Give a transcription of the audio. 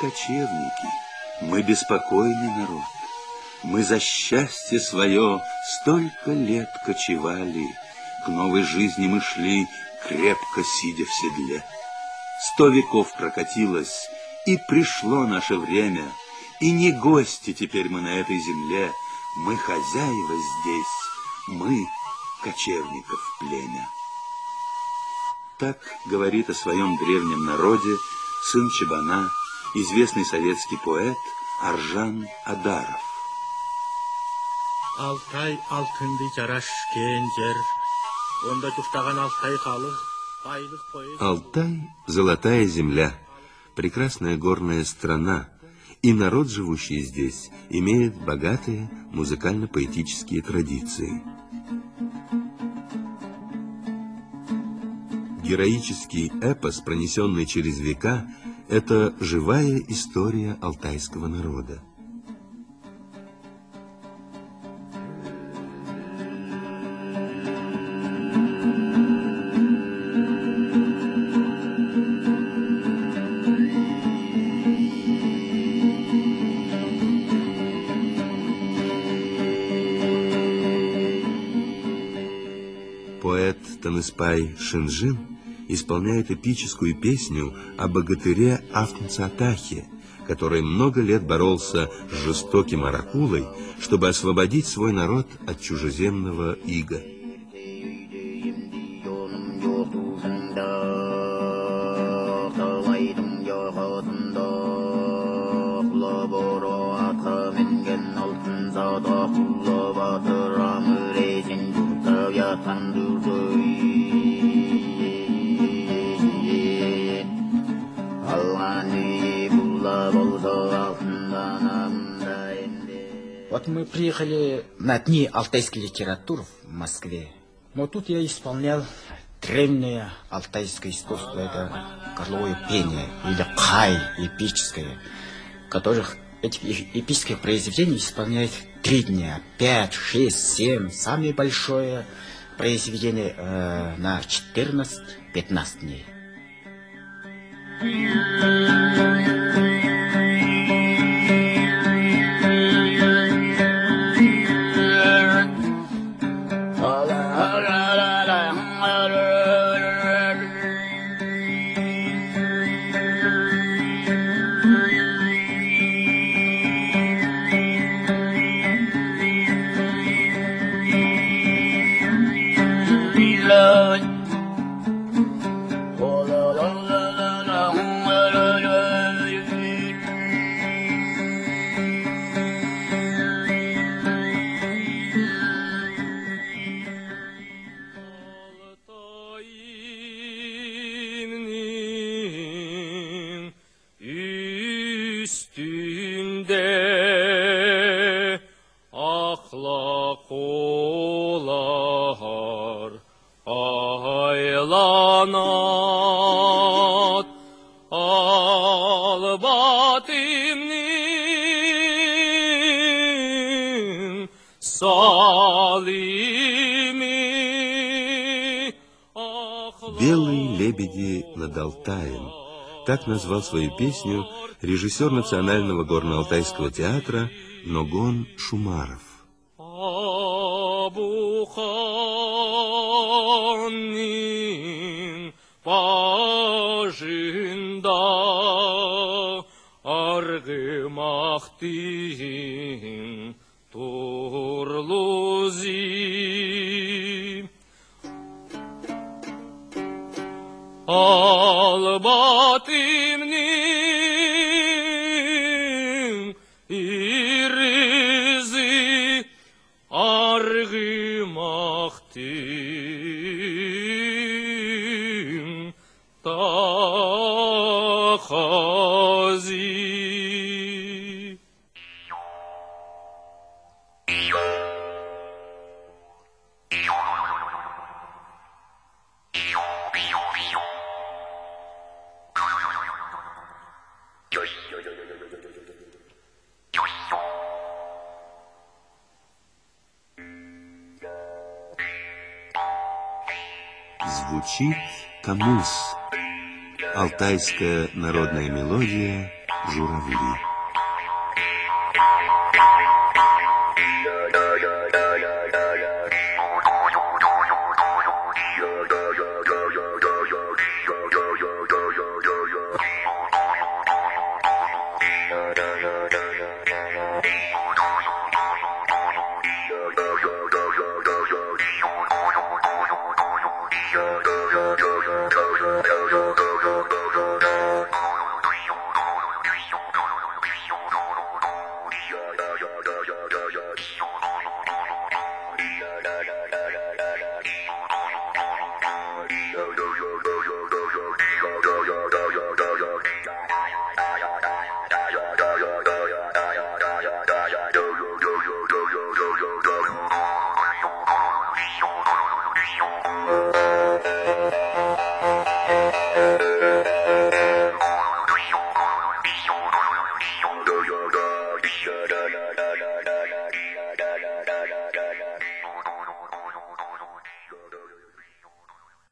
кочевники, мы беспокойный народ. Мы за счастье свое столько лет кочевали, к новой жизни мы шли, крепко сидя в седле. 100 веков прокатилось, и пришло наше время, и не гости теперь мы на этой земле, мы хозяева здесь, мы кочевников племя. Так говорит о своем древнем народе сын Чабана, известный советский поэт Аржан Адаров. Алтай алтынды жарашкен жер, онда жуштаган Алтай халық, байлық поэзия. Алтай – золотая земля, прекрасная горная страна, и народ, живущий здесь, имеет богатые музыкально-поэтические традиции. Героический эпос, пронесенный через века, это живая история алтайского народа. Поэт Таныспай Шинжин исполняет эпическую песню о богатыре Афнцатахе, который много лет боролся с жестоким Аракулой, чтобы освободить свой народ от чужеземного ига. Вот мы приехали на дни алтайской литературы в Москве. Но тут я исполнял древнее алтайское искусство. Это горловое пение или кай эпическое, которых эти эпические произведения исполняют 3 дня, 5, 6, 7. Самое большое произведение на 14-15 дней. «Белые лебеди над Алтаем» – так назвал свою песню режиссер Национального горно-алтайского театра Ногон Шумаров. Албатимнин иризы аргымахтин тахази. Звучит камыс, алтайская народная мелодия журавли.